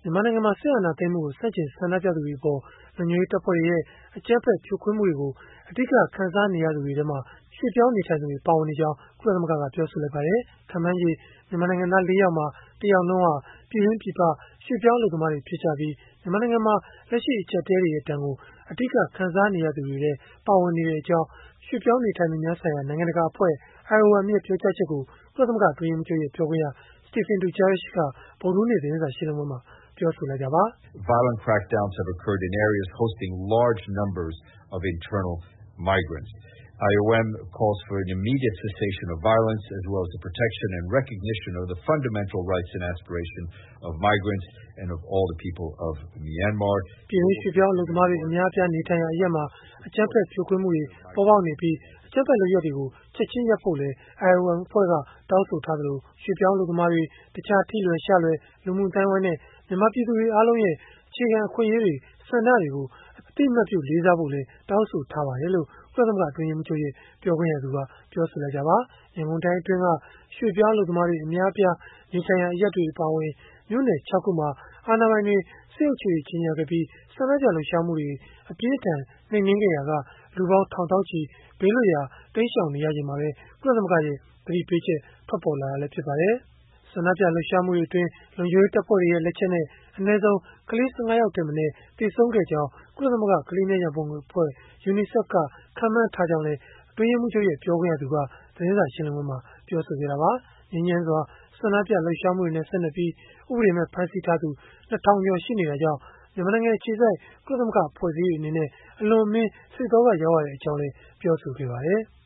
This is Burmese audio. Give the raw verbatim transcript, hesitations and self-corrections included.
မြန်မာနိုင်ငံမှာ စစ်အာဏာသိမ်းမှုကို ဆန့်ကျင်ဆန္ဒပြသူတွေအပေါ် လုံခြုံရေးတပ်ဖွဲ့တွေရဲ့ အကြမ်းဖက် ဖြိုခွင်းမှုတွေကို အဓိက ခံစားနေရသူတွေထဲမှာ ရွှေ့ပြောင်းနေထိုင်သူတွေ ပါဝင်နေကြောင်း ကုလသမဂ္ဂက ပြောဆိုလိုက်ပါတယ်။ ခန့်မှန်းခြေ မြန်မာနိုင်ငံသား ၄ ယောက်မှာ ၁ ယောက်နှုန်းဟာ ပြည်တွင်း၊ ပြည်ပ ရွှေ့ပြောင်းအလုပ်သမားတွေ ဖြစ်ကြပြီး၊ မြန်မာနိုင်ငံမှာ လက်ရှိ အကျပ်အတည်းတွေရဲ့ ဒဏ်ကို အဓိက ခံစားနေရသူတွေထဲ ပါဝင်နေကြောင်း ရွှေ့ပြောင်းနေထိုင်သူများဆိုင်ရာ နိုင်ငံတကာအဖွဲ့ အိုင်အိုအမ် ရဲ့ ပြောကြားချက်ကို ကုလသမဂ္ဂ အတွင်းရေးမှူးချုပ်ရဲ့ ပြောခွင့်ရ Stéphane Dujarric က ဗုဒ္ဓဟူးနေ့ သတင်းစာရှင်းလင်းပွဲမှာ ပြောဆိုလိုက်တာပါ။ Violent crackdowns have occurred in areas hosting large numbers of internal migrants. အိုင်အိုအမ် calls for an immediate cessation of violence, as well as the protection and recognition of the fundamental rights and aspirations of migrants and of all the people of Myanmar. ပြည်တွင်းရွှေ့ပြောင်းအလုပ်သမားတွေ အများအပြားနေထိုင်ရာ အရပ်မှာ အကြမ်းဖက် ဖြိုခွင်းမှုတွေ ပေါ်ပေါက်နေပြီး၊ အကြမ်းဖက် လုပ်ရပ်တွေကို ချက်ခြင်းရပ်ဖို့လည်း အိုင်အိုအမ် အဖွဲ့က တောင်းဆိုထားသလို၊ ရွှေ့ပြောင်းအလုပ်သမားတွေ၊ တခြားထိလွယ်ရှလွယ် လူမှုအသိုင်းအဝန်းနဲ့ မြန်မာပြည်သူတွေ အားလုံးရဲ့ အခြေခံအခွင့်အရေးတွေ၊ ဆန္ဒတွေကို အသိအမှတ်ပြု လေးစားဖို့လည်း တောင်းဆိုထားပါတယ်လို့ ကုလသမဂ္ဂ အတွင်းရေးမှူးချုပ်ရဲ့ ပြောခွင့်ရက ပြောဆိုလိုက်တာပါ။ ရန်ကုန်တိုင်းအတွင်းက ရွှေ့ပြောင်းအလုပ်သမားတွေ အများအပြား နေထိုင်ရာ အရပ်တွေ အပါအဝင် မြို့နယ် ၆ ခုမှာ အာဏာပိုင်တွေ စစ်အုပ်ချုပ်ရေး ကြေညာခဲ့ပြီး၊ ဆန္ဒပြလှုပ်ရှားမှုတွေ အပြင်းအထန် နှိမ်နင်းခဲ့ရာက လူပေါင်းထောင်သောင်းချီ ဘေးလွတ်ရာ တိမ်းရှောင်နေရချိန်မှာပဲ ကုလသမဂ္ဂရဲ့ သတိပေးချက် ထွက်ပေါ်လာတာလည်း ဖြစ်ပါတယ်။ ဆန္ဒပြလှုပ်ရှားမှုတွေအတွင်း လုံခြုံရေးတပ်ဖွဲ့တွေရဲ့ လက်ချက်နဲ့ အနည်းဆုံး ကလေး ၁၅ ယောက်ထက်မနည်း သေဆုံးခဲ့ကြောင်း ကုလသမဂ္ဂ ကလေးများရန်ပုံငွေအဖွဲ့ UNICEF က ခန့်မှန်းထားကြောင်းလည်း အတွင်းရေးမှူးချုပ်ရဲ့ ပြောခွင့်ရက သတင်းစာရှင်းလင်းပွဲမှာ ပြောဆိုခဲ့တာပါ။ ငြိမ်းချမ်းစွာ ဆန္ဒပြလှုပ်ရှားမှုတွေနဲ့ ဆက်နွယ်ပြီး ဥပဒေမဲ့ ဖမ်းဆီးထားသူ ၂ ထောင်ကျော် ရှိနေတာကြောင့် မြန်မာနိုင်ငံအခြေစိုက် ကုလသမဂ္ဂ အဖွဲ့အစည်းတွေ အနေနဲ့ အလွန်အမင်း စိတ်သောက ရောက်ရကြောင်းလည်း ပြောဆိုခဲ့ပါတယ်။